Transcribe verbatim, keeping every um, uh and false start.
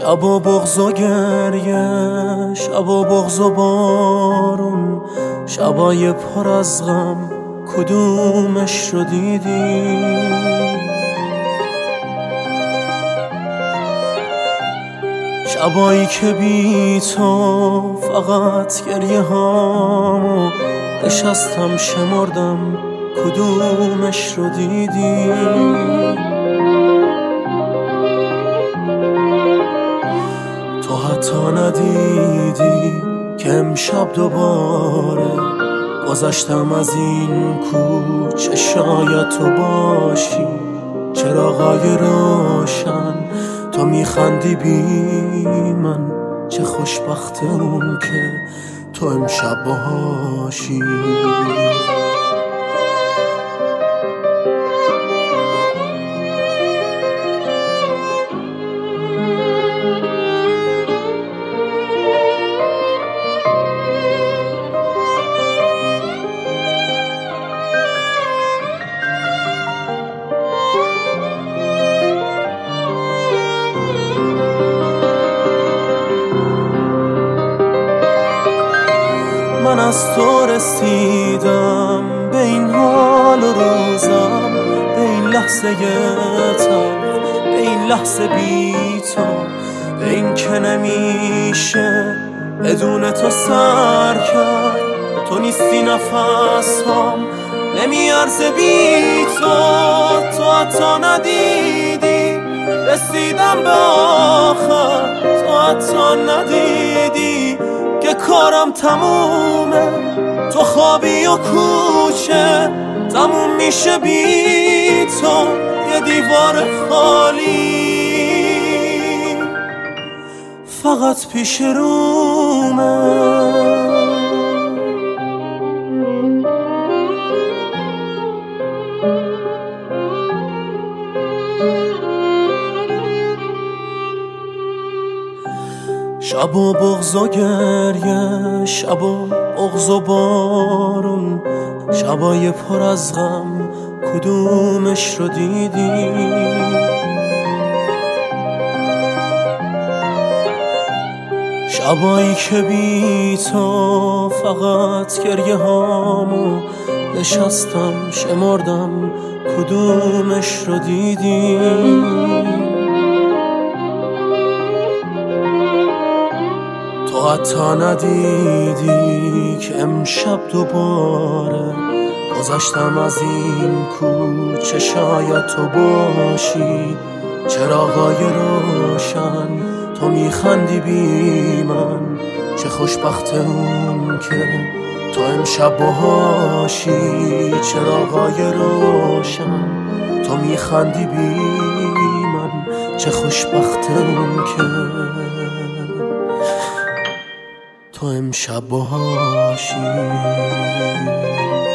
شبا بغض و گریه، شبا بغض و بارون، شبای پر از غم کدومش رو دیدی؟ شبایی که بی تو فقط گریه هامو نشستم شمردم کدومش رو دیدی؟ تو حتی ندیدی که امشب دوباره گذشتم از این کوچه، شاید تو باشی چراغای روشن، تو میخندی بی من، چه خوشبخت اون که تو امشب باهاشی. من از تو رسیدم به این حال و روزم، به این لحظه تلخ، به این لحظه بی تو، به این که نمیشه بدون تو سر کرد. تو نیستی نفس هم نمیارزه بی تو، تو حتی ندیدی رسیدم به آخر، تو حتی ندیدی که کارم تمومه، تو خوابی و کوچه تموم میشه بی تو، یه دیوار خالی فقط پیش رومه. شبا بغض و گریه، شبا بغض و بارون، شبای پر از غم کدومش رو دیدی؟ شبایی که بی تو فقط گریه هامو نشستم شمردم کدومش رو دیدی؟ تو حتی ندیدی که امشب دوباره گذشتم از این کوچه، شاید تو باشی چراغای روشن، تو میخندی بی من، چه خوشبخت اون که تو امشب باهاشی چراغای روشن، تو میخندی بی من، چه خوشبخت اون که تو امشب باهاشی.